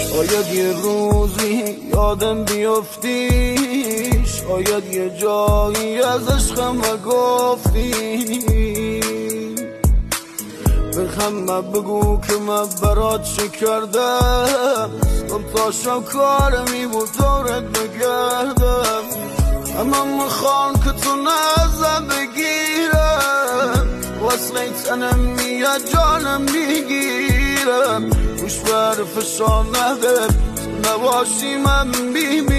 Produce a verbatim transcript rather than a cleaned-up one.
شاید یه روزی یادم بیفتی، شاید یه جایی از عشقم گفتی. به همه بگو که من برات چه کردم، صبح تا شب کارمی بود دورت بگردم. اما میخوام که تو نزم بگیرم، وصله تنم میاد جانم میگیرم. گوش بر فشار نده، تو نباشی من میمیرم.